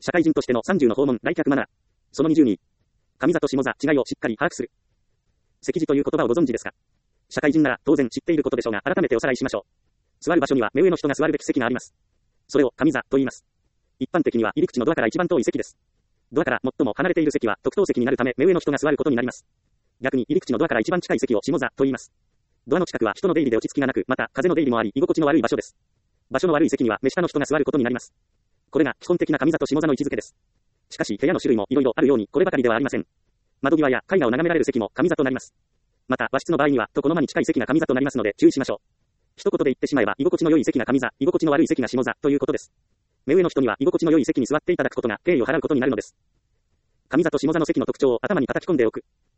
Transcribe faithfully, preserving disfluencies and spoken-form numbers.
社会人としてのさんじゅうの訪問、来客マナー。そのにじゅうに。上座と下座、違いをしっかり把握する。席次という言葉をご存知ですか？社会人なら当然知っていることでしょうが、改めておさらいしましょう。座る場所には目上の人が座るべき席があります。それを上座と言います。一般的には入り口のドアから一番遠い席です。ドアから最も離れている席は特等席になるため目上の人が座ることになります。逆に入り口のドアから一番近い席を下座と言います。ドアの近くは人の出入りで落ち着きがなく、また風の出入りもあり居心地の悪い場所です。場所の悪い席には目下の人が座ることになります。これが基本的な上座と下座の位置づけです。しかし部屋の種類もいろいろあるようにこればかりではありません。窓際や絵画を眺められる席も上座となります。また和室の場合には床の間に近い席が上座となりますので注意しましょう。一言で言ってしまえば居心地の良い席が上座、居心地の悪い席が下座ということです。目上の人には居心地の良い席に座っていただくことが敬意を払うことになるのです。上座と下座の席の特徴を頭に叩き込んでおく。